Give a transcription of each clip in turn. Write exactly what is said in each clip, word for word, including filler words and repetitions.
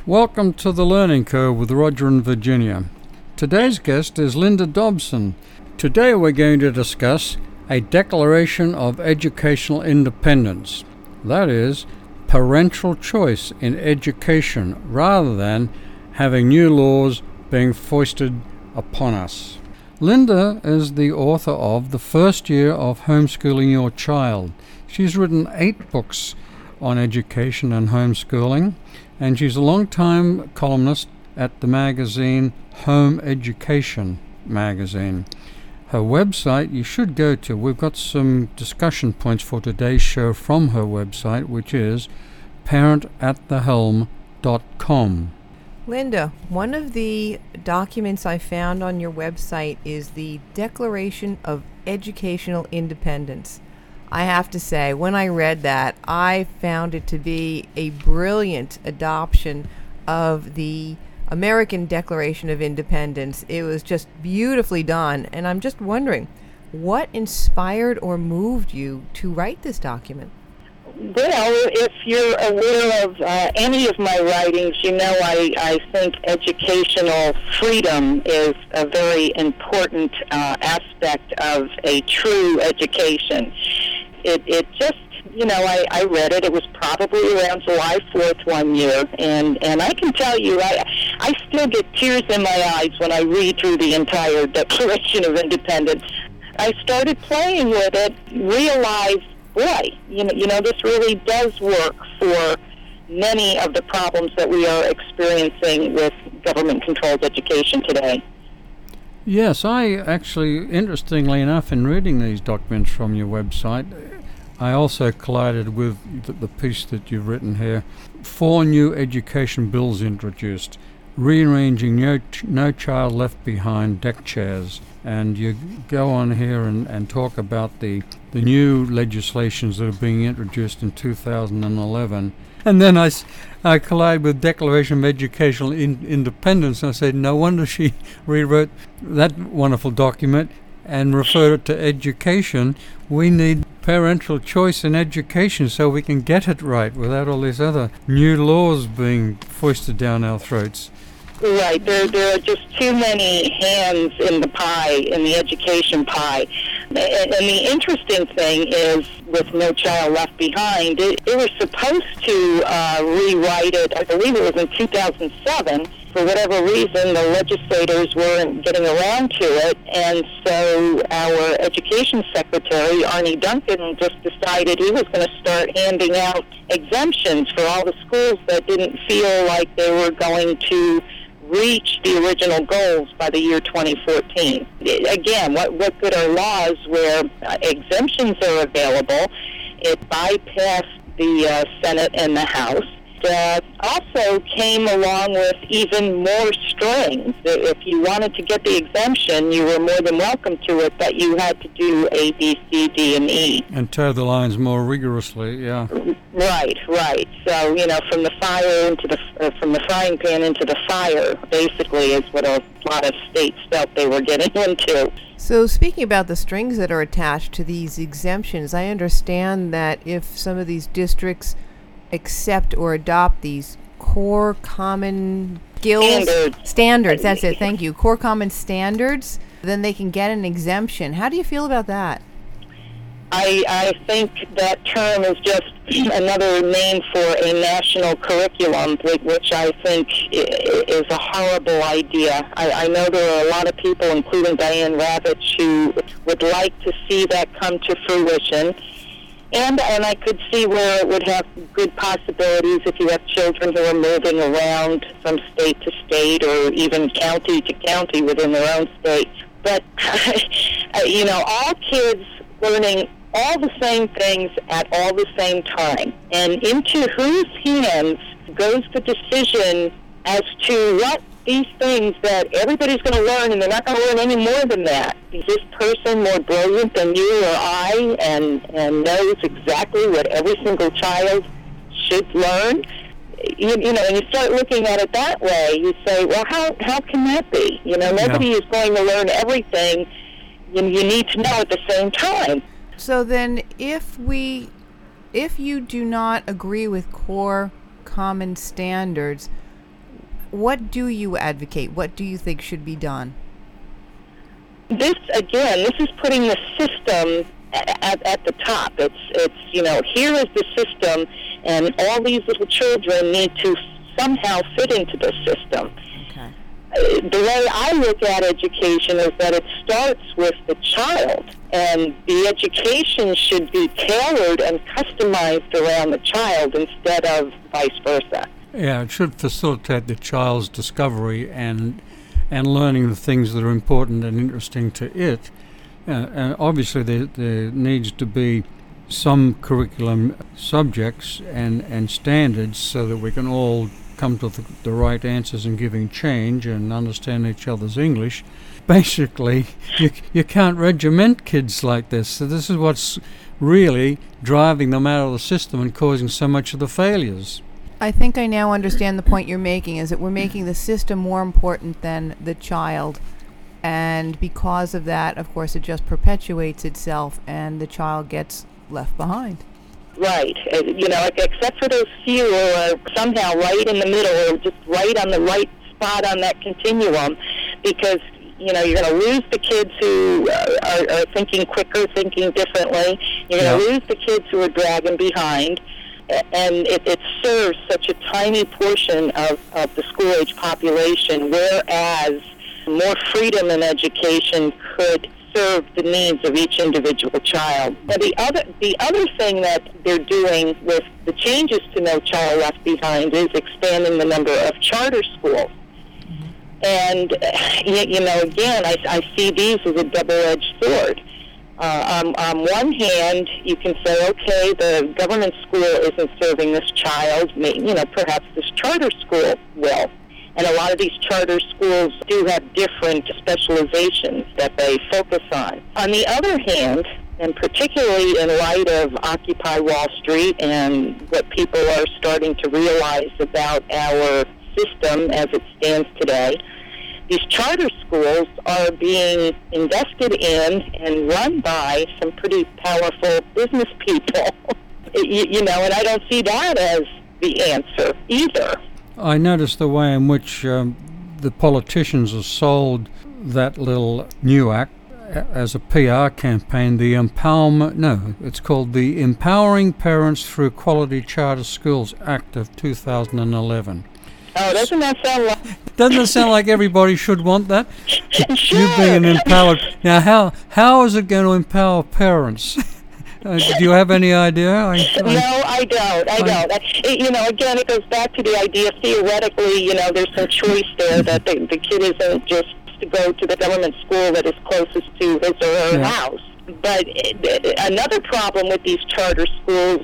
Welcome to the Learning Curve with Roger and Virginia. Today's guest is Linda Dobson. Today we're going to discuss a Declaration of Educational Independence. That is, parental choice in education rather than having new laws being foisted upon us. Linda is the author of The First Year of Homeschooling Your Child. She's written eight books on education and homeschooling, and she's a long-time columnist at the magazine Home Education magazine. Her website you should go to. We've got some discussion points for today's show from her website, which is parent at the helm dot com. Linda, one of the documents I found on your website is the Declaration of Educational Independence. I have to say, when I read that, I found it to be a brilliant adoption of the American Declaration of Independence. It was just beautifully done, and I'm just wondering, what inspired or moved you to write this document? Well, if you're aware of uh, any of my writings, you know I, I think educational freedom is a very important uh, aspect of a true education. It, it just, you know, I, I read it. It was probably around July fourth one year, and, and I can tell you, I, I still get tears in my eyes when I read through the entire Declaration of Independence. I started playing with it, realized, boy, you know, you know, this really does work for many of the problems that we are experiencing with government-controlled education today. Yes, I actually, interestingly enough, in reading these documents from your website, I also collided with the, the piece that you've written here. Four new education bills introduced, rearranging No, no Child Left Behind deck chairs. And you go on here and, and talk about the, the new legislations that are being introduced in two thousand eleven. And then I, I collide with Declaration of Educational in, Independence, and I said, no wonder she rewrote that wonderful document and referred it to education. We need parental choice in education so we can get it right without all these other new laws being foisted down our throats. Right. There, there are just too many hands in the pie, in the education pie. And, and the interesting thing is, with No Child Left Behind, it, it was supposed to uh, rewrite it, I believe it was in two thousand seven. For whatever reason, the legislators weren't getting around to it, and so our education secretary, Arne Duncan, just decided he was going to start handing out exemptions for all the schools that didn't feel like they were going to reach the original goals by the year twenty fourteen. Again, what, what good are laws where uh, exemptions are available? It bypassed the uh, Senate and the House. Uh, also came along with even more strings. If you wanted to get the exemption, you were more than welcome to it, but you had to do A, B, C, D, and E. And toe the lines more rigorously, yeah. Right, right. So, you know, from the fire into the, uh, from the frying pan into the fire, basically, is what a lot of states felt they were getting into. So speaking about the strings that are attached to these exemptions, I understand that if some of these districts accept or adopt these core common skills standards. standards that's it thank you core common standards, then they can get an exemption. How do you feel about that? I, I think that term is just another name for a national curriculum, which I think is a horrible idea. I, I know there are a lot of people, including Diane Ravitch, who would like to see that come to fruition. And and I could see where it would have good possibilities if you have children who are moving around from state to state or even county to county within their own state. But, you know, all kids learning all the same things at all the same time. And into whose hands goes the decision as to what these things that everybody's going to learn, and they're not going to learn any more than that. Is this person more brilliant than you or I and, and knows exactly what every single child should learn? You, you know, and you start looking at it that way, you say, well, how, how can that be? You know, nobody Yeah. is going to learn everything. You, you need to know at the same time. So then if we, if you do not agree with core common standards, what do you advocate? What do you think should be done? This, again, this is putting the system at, at the top. It's, it's, you know, here is the system, and all these little children need to somehow fit into the system. Okay. Uh, the way I look at education is that it starts with the child, and the education should be tailored and customized around the child instead of vice versa. Yeah, it should facilitate the child's discovery and and learning the things that are important and interesting to it. Uh, and obviously there, there needs to be some curriculum subjects and, and standards so that we can all come to the, the right answers in giving change and understand each other's English. Basically, you, you can't regiment kids like this. So this is what's really driving them out of the system and causing so much of the failures. I think I now understand the point you're making, is that we're making the system more important than the child. And because of that, of course, it just perpetuates itself and the child gets left behind. Right. Uh, You know, except for those few who are somehow right in the middle or just right on the right spot on that continuum, because, you know, you're going to lose the kids who uh, are, are thinking quicker, thinking differently. You're going to Yeah. lose the kids who are dragging behind. And it, it serves such a tiny portion of, of the school-age population, whereas more freedom in education could serve the needs of each individual child. Now, the other, the other thing that they're doing with the changes to No Child Left Behind is expanding the number of charter schools. And, you, you know, again, I, I see these as a double-edged sword. Uh, on, on one hand, you can say, okay, the government school isn't serving this child. May, you know, perhaps this charter school will. And a lot of these charter schools do have different specializations that they focus on. On the other hand, and particularly in light of Occupy Wall Street and what people are starting to realize about our system as it stands today, these charter schools are being invested in and run by some pretty powerful business people. you, you know, and I don't see that as the answer either. I noticed the way in which um, the politicians have sold that little new act as a P R campaign, the empowerment, no, it's called the Empowering Parents Through Quality Charter Schools Act of two thousand eleven. Oh, doesn't that sound like... Doesn't it sound like everybody should want that? Sure. You being an empowered... Now, how how is it going to empower parents? uh, do you have any idea? I, I, no, I don't. I, I don't. I, it, you know, again, it goes back to the idea, theoretically, you know, there's some choice there that the, the kid isn't just to go to the government school that is closest to his or her Yeah. house. But it, another problem with these charter schools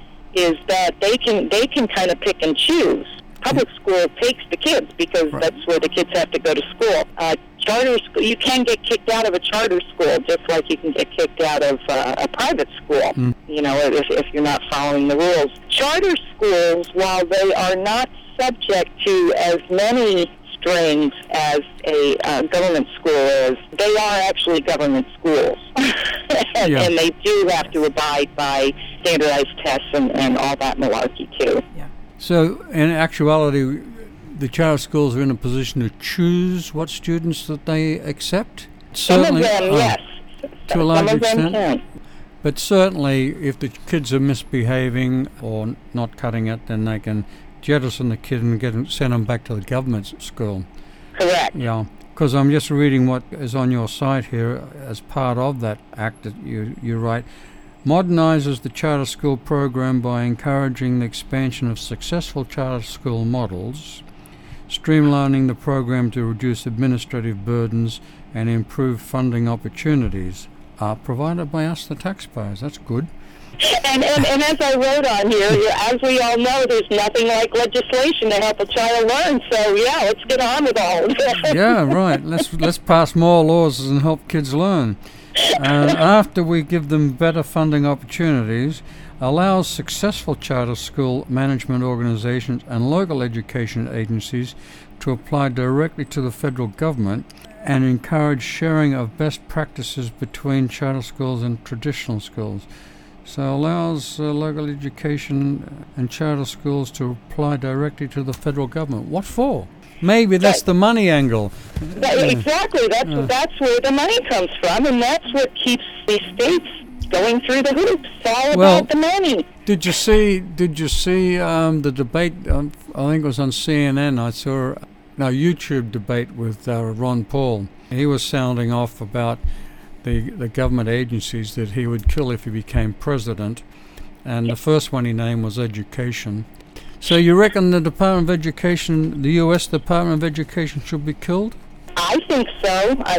is that they can they can kind of pick and choose. Public school takes the kids because Right. that's where the kids have to go to school. Uh, charter school, you can get kicked out of a charter school just like you can get kicked out of uh, a private school, Mm. you know, if, if you're not following the rules. Charter schools, while they are not subject to as many strings as a uh, government school is, they are actually government schools. and, Yeah. and they do have to abide by standardized tests and, and all that malarkey, too. Yeah. So, in actuality, the charter schools are in a position to choose what students that they accept? Some of Certainly, them, oh, yes. to a large Some of them extent. can. But certainly, if the kids are misbehaving or not cutting it, then they can jettison the kid and get them, send them back to the government school. Correct. Yeah, because I'm just reading what is on your site here as part of that act that you, you write. Modernizes the charter school program by encouraging the expansion of successful charter school models, streamlining the program to reduce administrative burdens and improve funding opportunities are provided by us, the taxpayers. That's good. And, and, and as I wrote on here, as we all know, there's nothing like legislation to help a child learn. So, yeah, let's get on with all of it. Yeah, right. Let's let's pass more laws and help kids learn. And after we give them better funding opportunities, allows successful charter school management organizations and local education agencies to apply directly to the federal government and encourage sharing of best practices between charter schools and traditional schools. So allows uh, local education and charter schools to apply directly to the federal government. What for? Maybe that's That- the money angle. That, Yeah. Exactly. That's Yeah. that's where the money comes from, and that's what keeps these states going through the hoops. It's all Well- about the money. Did you see? Did you see um, the debate? Um, I think it was on C N N. I saw no YouTube debate with uh, Ron Paul. He was sounding off about the the government agencies that he would kill if he became president, and the first one he named was education. So you reckon the Department of Education, the U S Department of Education, should be killed? I think so. I,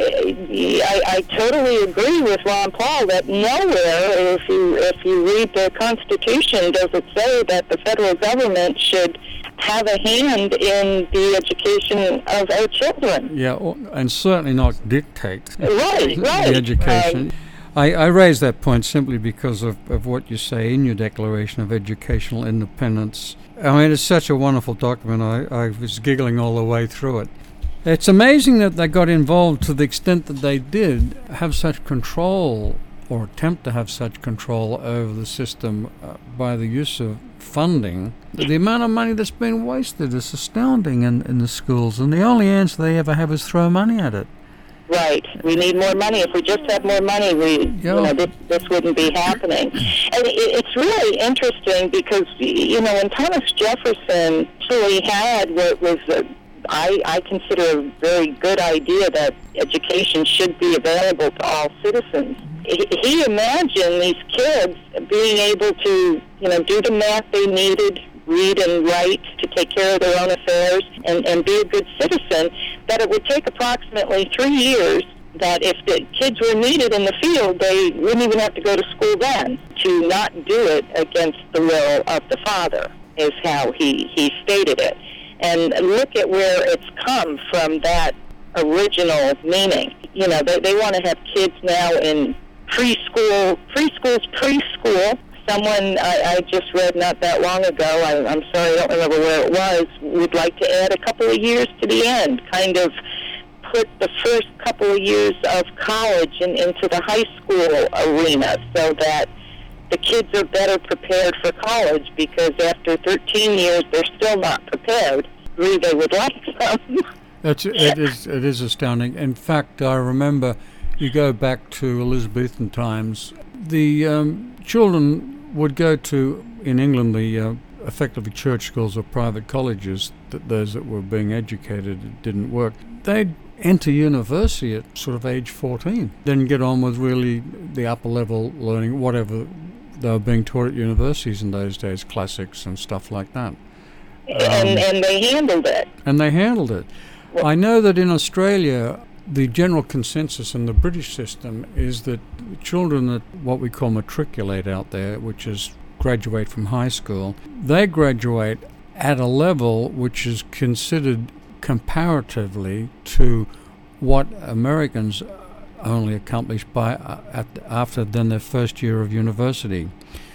I I totally agree with Ron Paul that nowhere, if you if you read the Constitution, does it say that the federal government should have a hand in the education of our children. Yeah, or- and certainly not dictate Right, right. the education. I, I raise that point simply because of, of what you say in your Declaration of Educational Independence. I mean, it's such a wonderful document. I, I was giggling all the way through it. It's amazing that they got involved to the extent that they did have such control or attempt to have such control over the system uh, by the use of funding. The amount of money that's been wasted is astounding in, in the schools, and the only answer they ever have is throw money at it. Right. We need more money. If we just had more money, we, Yeah. you know, this, this wouldn't be happening. And it, it's really interesting because, you know, when Thomas Jefferson actually had what was, a, I, I consider a very good idea that education should be available to all citizens. He, he imagined these kids being able to, you know, do the math they needed, read and write to take care of their own affairs and, and be a good citizen, that it would take approximately three years, that if the kids were needed in the field, they wouldn't even have to go to school then, to not do it against the will of the father, is how he, he stated it. And look at where it's come from that original meaning. You know, they, they want to have kids now in preschool, preschool's preschool. Someone I, I just read not that long ago, I, I'm sorry, I don't remember where it was, would like to add a couple of years to the end, kind of put the first couple of years of college in, into the high school arena so that the kids are better prepared for college, because after thirteen years, they're still not prepared. Really, they would like some. That's, it, is, it is astounding. In fact, I remember, you go back to Elizabethan times, the um, children would go to, in England, the uh, effectively church schools or private colleges, that those that were being educated, it didn't work. They'd enter university at sort of age fourteen, then get on with really the upper level learning, whatever they were being taught at universities in those days, classics and stuff like that. Um, and, and they handled it. And they handled it. Well, I know that in Australia, the general consensus in the British system is that children that what we call matriculate out there, which is graduate from high school, they graduate at a level which is considered comparatively to what Americans only accomplish by uh, at, after then their first year of university.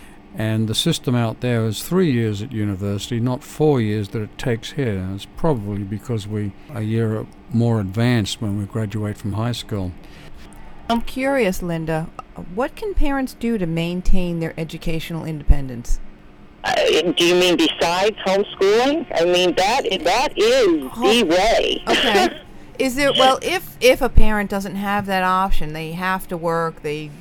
And the system out there is three years at university, not four years that it takes here. It's probably because we are a year more advanced when we graduate from high school. I'm curious, Linda, what can parents do to maintain their educational independence? Uh, do you mean besides homeschooling? I mean, that that is the way. Okay. Is there, well, if if a parent doesn't have that option, they have to work, they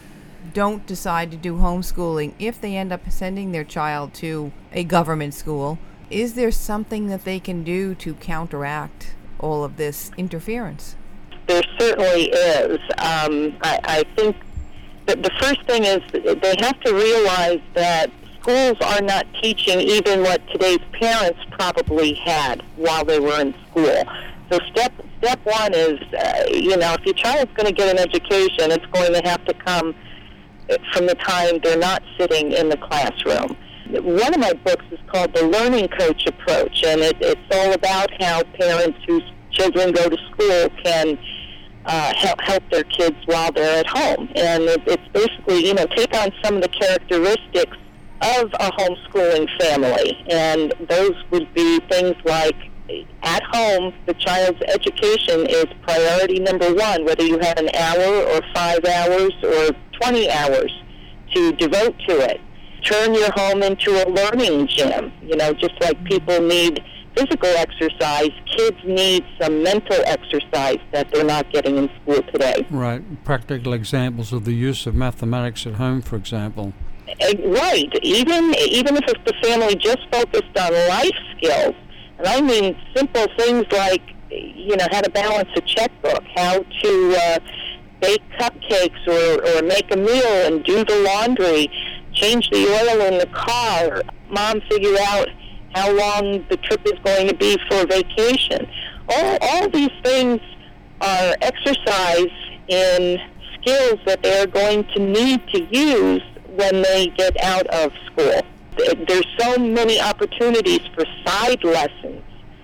don't decide to do homeschooling, if they end up sending their child to a government school, is there something that they can do to counteract all of this interference? There certainly is. Um, I, I think that the first thing is they have to realize that schools are not teaching even what today's parents probably had while they were in school. So step step one is, uh, you know, if your child's going to get an education, it's going to have to come from the time they're not sitting in the classroom. One of my books is called The Learning Coach Approach, and it, it's all about how parents whose children go to school can uh, help, help their kids while they're at home. And it, it's basically, you know, take on some of the characteristics of a homeschooling family, and those would be things like, at home, the child's education is priority number one, whether you have an hour or five hours or twenty hours to devote to it. Turn your home into a learning gym, you know, just like people need physical exercise, kids need some mental exercise that they're not getting in school today. Right. Practical examples of the use of mathematics at home, for example. Uh, Right. Even even if the family just focused on life skills, and I mean simple things like, you know, how to balance a checkbook, how to uh, bake cupcakes or, or make a meal and do the laundry, change the oil in the car, mom figure out how long the trip is going to be for vacation. All, all these things are exercise in skills that they're going to need to use when they get out of school. There's so many opportunities for side lessons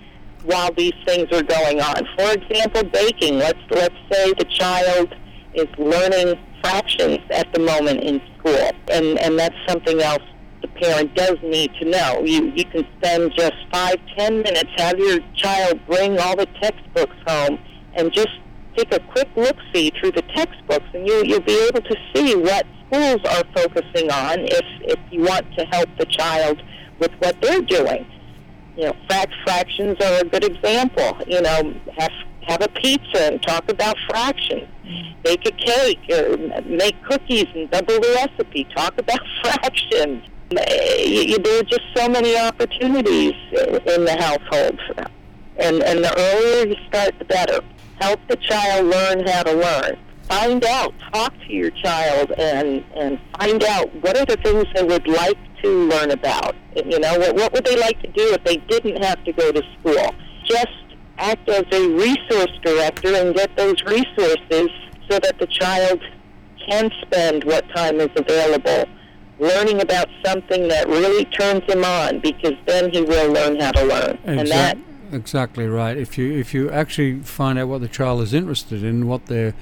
while these things are going on. For example, baking. Let's let's say the child is learning fractions at the moment in school, and, and that's something else the parent does need to know. You you can spend just five, ten minutes, have your child bring all the textbooks home, and just take a quick look-see through the textbooks, and you, you'll be able to see what schools are focusing on if, if you want to help the child with what they're doing. You know, frac- fractions are a good example. You know, have have a pizza and talk about fractions. Bake a cake, or make cookies and double the recipe. Talk about fractions. You, there are just so many opportunities in the household, and and the earlier you start, the better. Help the child learn how to learn. Find out, talk to your child, and and find out what are the things they would like to learn about. You know, what, what would they like to do if they didn't have to go to school? Just act as a resource director and get those resources so that the child can spend what time is available learning about something that really turns him on, because then he will learn how to learn. Exactly. And that Exactly right. If you if you actually find out what the child is interested in, what their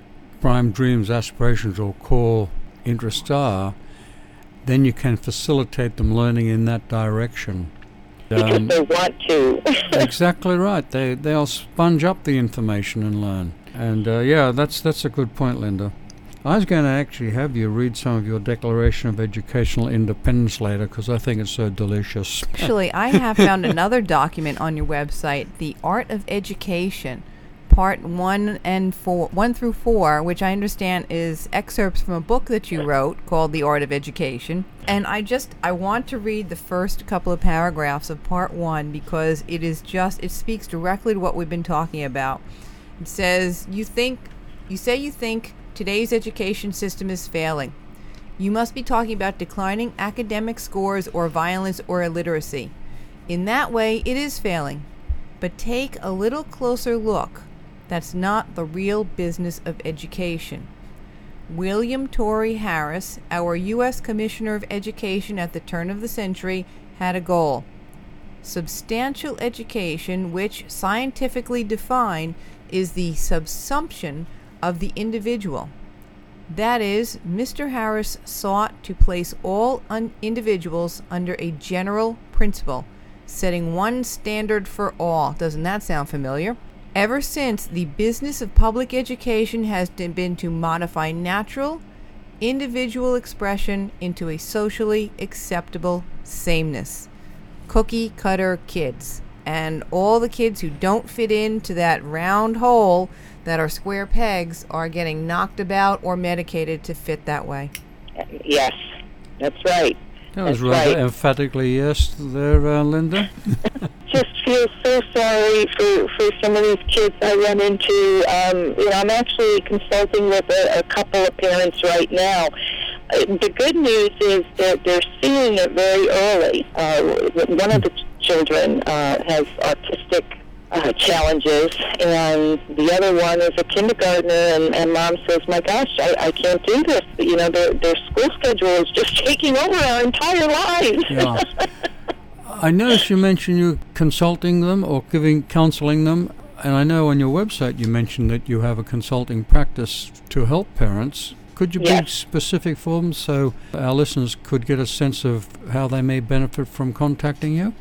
prime dreams, aspirations, or core interests are, then you can facilitate them learning in that direction. because Um, they want to. exactly right. They they'll sponge up the information and learn. And uh, yeah, that's that's a good point, Linda. I was going to actually have you read some of your Declaration of Educational Independence later, because I think it's so delicious. Actually, I have found another document on your website, The Art of Education, part one and four, one through four, which I understand is excerpts from a book that you wrote called The Art of Education. And I just, I want to read the first couple of paragraphs of part one, because it is just, it speaks directly to what we've been talking about. It says, you think, you say you think today's education system is failing. You must be talking about declining academic scores or violence or illiteracy. In that way, it is failing. But take a little closer look. That's not the real business of education. William Torrey Harris, our U S Commissioner of Education at the turn of the century, had a goal. Substantial education, which scientifically defined is the subsumption of the individual. That is, Mister Harris sought to place all un- individuals under a general principle, setting one standard for all. Doesn't that sound familiar? Ever since, the business of public education has been to modify natural, individual expression into a socially acceptable sameness. Cookie cutter kids. And all the kids who don't fit into that round hole that are square pegs are getting knocked about or medicated to fit that way. Yes, that's right. That was That's rather right. emphatically yes there, uh, Linda. Just feel so sorry for, for some of these kids I run into. Um, you know, I'm actually consulting with a, a couple of parents right now. Uh, the good news is that they're seeing it very early. Uh, one of the ch- children uh, has autistic uh, challenges, and the other one is a kindergartner, and, and mom says, my gosh, I, I can't do this. You know, their, their school schedule is just taking over our entire lives. Yeah. I noticed you mentioned you consulting them or giving counseling them, and I know on your website you mentioned that you have a consulting practice to help parents. Could you be Yes. specific for them so our listeners could get a sense of how they may benefit from contacting you?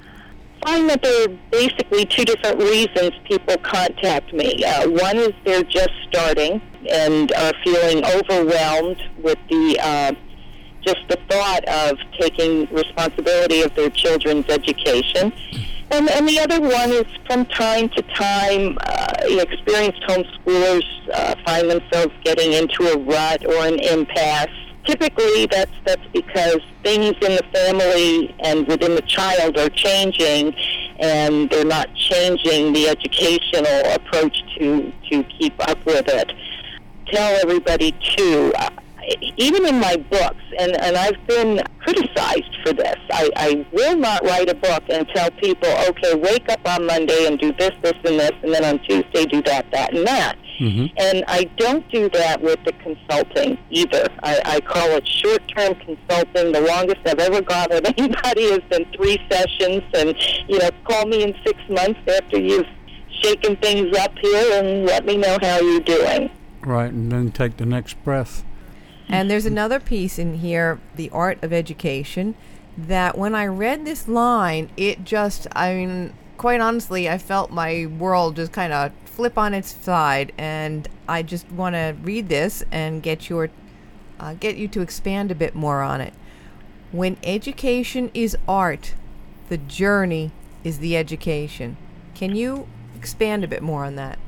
I find that there are basically two different reasons people contact me. Uh, one is they're just starting and are feeling overwhelmed with the uh, just the thought of taking responsibility of their children's education. And, and the other one is from time to time, uh, experienced homeschoolers uh, find themselves getting into a rut or an impasse. Typically, that's that's because things in the family and within the child are changing, and they're not changing the educational approach to, to keep up with it. Tell everybody, too, uh, even in my books, and, and I've been criticized for this, I, I will not write a book and tell people, okay, wake up on Monday and do this, this, and this, and then on Tuesday do that, that, and that. Mm-hmm. And I don't do that with the consulting either. I, I call it short-term consulting. The longest I've ever gone with anybody has been three sessions, and, you know, call me in six months after you've shaken things up here and let me know how you're doing. Right, and then take the next breath. And there's another piece in here, The Art of Education, that when I read this line, it just, I mean, quite honestly, I felt my world just kind of flip on its side, and I just want to read this and get your, uh, get you to expand a bit more on it. When education is art, the journey is the education. Can you expand a bit more on that?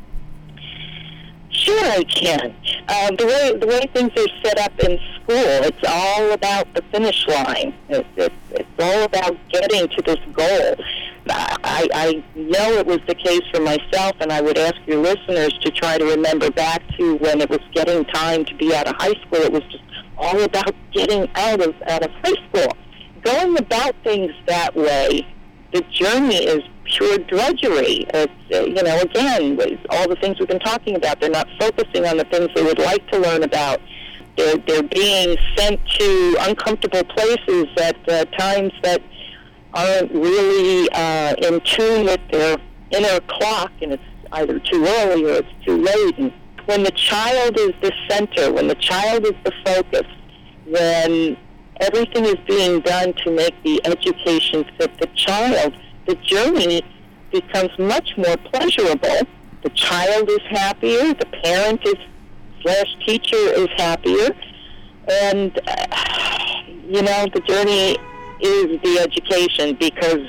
Sure, I can. Uh, the way the way things are set up in school, it's all about the finish line. It, it, it's all about getting to this goal. I, I know it was the case for myself, and I would ask your listeners to try to remember back to when it was getting time to be out of high school. It was just all about getting out of out of high school. Going about things that way, the journey is pure drudgery. It's, uh, you know, again, all the things we've been talking about, they're not focusing on the things they would like to learn about. They're, they're being sent to uncomfortable places at uh, times that aren't really uh, in tune with their inner clock, and it's either too early or it's too late. And when the child is the center, when the child is the focus, when everything is being done to make the education fit the child, the journey becomes much more pleasurable. The child is happier, the parent is slash teacher is happier, and, uh, you know, the journey is the education, because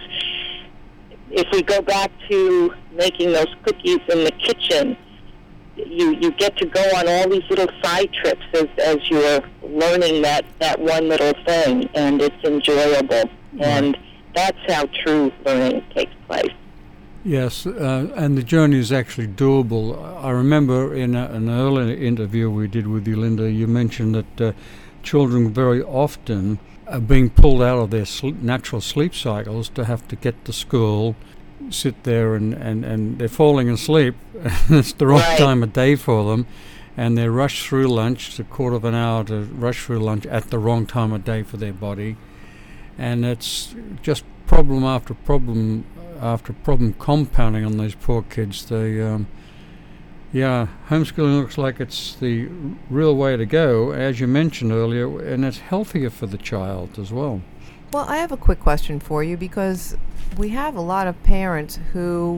if we go back to making those cookies in the kitchen, you you get to go on all these little side trips as, as you're learning that, that one little thing, and it's enjoyable. Mm-hmm. And that's how true learning takes place. Yes, uh, and the journey is actually doable. I remember in a, an earlier interview we did with you, Linda, you mentioned that uh, children very often are being pulled out of their sl- natural sleep cycles to have to get to school, sit there, and, and, and they're falling asleep. It's the wrong right. time of day for them, and they rush through lunch. It's a quarter of an hour to rush through lunch at the wrong time of day for their body. And it's just problem after problem after problem compounding on these poor kids. They, um, yeah, homeschooling looks like it's the real way to go, as you mentioned earlier, and it's healthier for the child as well. Well, I have a quick question for you, because we have a lot of parents who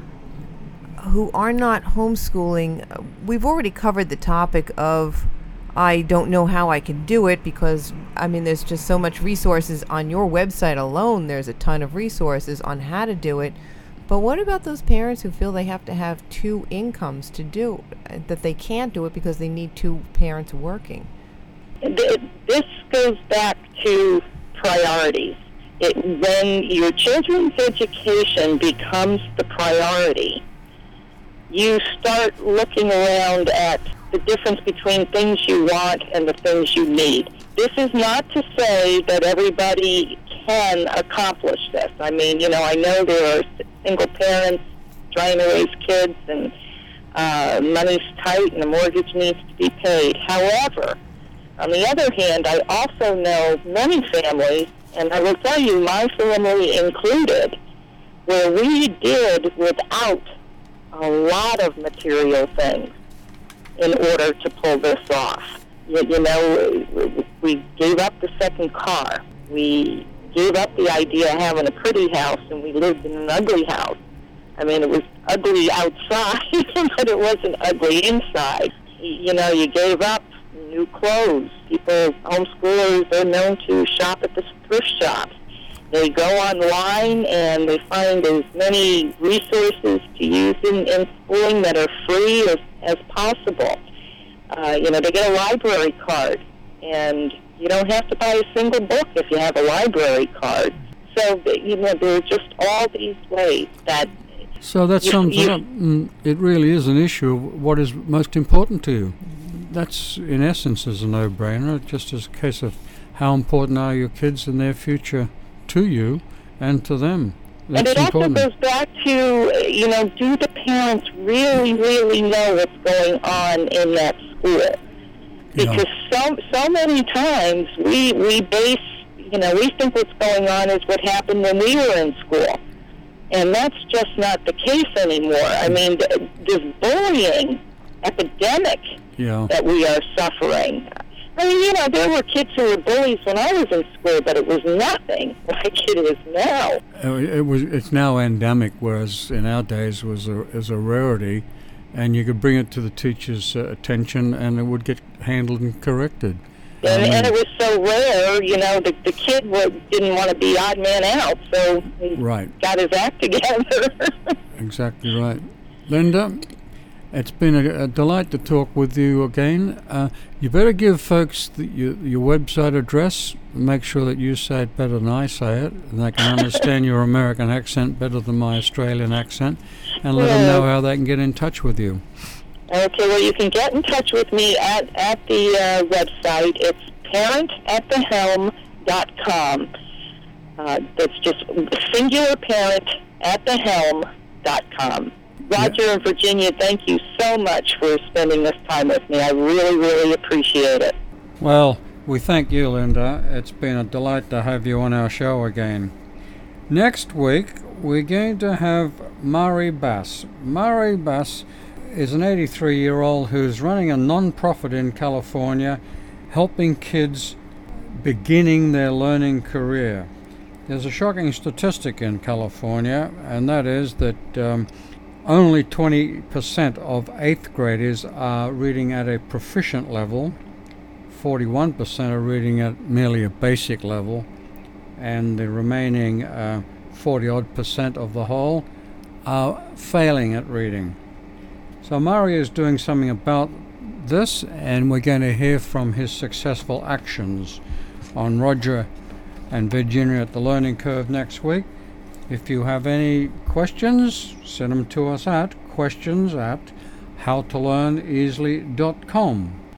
who are not homeschooling. We've already covered the topic of I don't know how I can do it, because, I mean, there's just so much resources on your website alone. There's a ton of resources on how to do it. But what about those parents who feel they have to have two incomes to do, that they can't do it because they need two parents working? This goes back to priorities. It, when your children's education becomes the priority, you start looking around at the difference between things you want and the things you need. This is not to say that everybody can accomplish this. I mean, you know, I know there are single parents trying to raise kids, and uh, money's tight and the mortgage needs to be paid. However, on the other hand, I also know many families, and I will tell you, my family included, where we did without a lot of material things in order to pull this off. You, you know, we gave up the second car. We gave up the idea of having a pretty house, and we lived in an ugly house. I mean, it was ugly outside, but it wasn't ugly inside. You know, you gave up new clothes. People, homeschoolers, they're known to shop at the thrift shops. They go online and they find as many resources to use in, in schooling that are free as, as possible. Uh, you know, they get a library card, and you don't have to buy a single book if you have a library card. So, you know, there's just all these ways that... So that you, sums you, it up. It really is an issue of what is most important to you. That's, in essence, is a no-brainer, just as a case of how important are your kids and their future to you and to them. That's and it important. also goes back to, you know, do the parents really, really know what's going on in that school? Because yeah. so so many times we we base, you know, we think what's going on is what happened when we were in school. And that's just not the case anymore. I mean, this bullying epidemic yeah. that we are suffering. I mean, you know, there were kids who were bullies when I was in school, but it was nothing like it is now. It was. It's now endemic, whereas in our days was a, is a rarity, and you could bring it to the teacher's uh, attention, and it would get handled and corrected. And, um, and it was so rare, you know, the, the kid would, didn't want to be odd man out, so he right. got his act together. Exactly right. Linda, it's been a, a delight to talk with you again. Uh, you better give folks the, your, your website address. Make sure that you say it better than I say it, and they can understand your American accent better than my Australian accent, and let yeah. them know how they can get in touch with you. Okay, well, you can get in touch with me at, at the uh, website. It's parent at the helm dot com. Uh, that's just singular parent at the helm dot com. Roger yeah. and Virginia, thank you so much for spending this time with me. I really, really appreciate it. Well, we thank you, Linda. It's been a delight to have you on our show again. Next week, we're going to have Mari Bass. Mari Bass is an eighty-three-year-old who's running a non-profit in California helping kids beginning their learning career. There's a shocking statistic in California, and that is that um, only twenty percent of eighth graders are reading at a proficient level, forty-one percent are reading at merely a basic level, and the remaining uh, forty-odd percent of the whole are failing at reading. So Mari is doing something about this, and we're going to hear from his successful actions on Roger and Virginia at the Learning Curve next week. If you have any questions, send them to us at questions at how to learn easily dot com.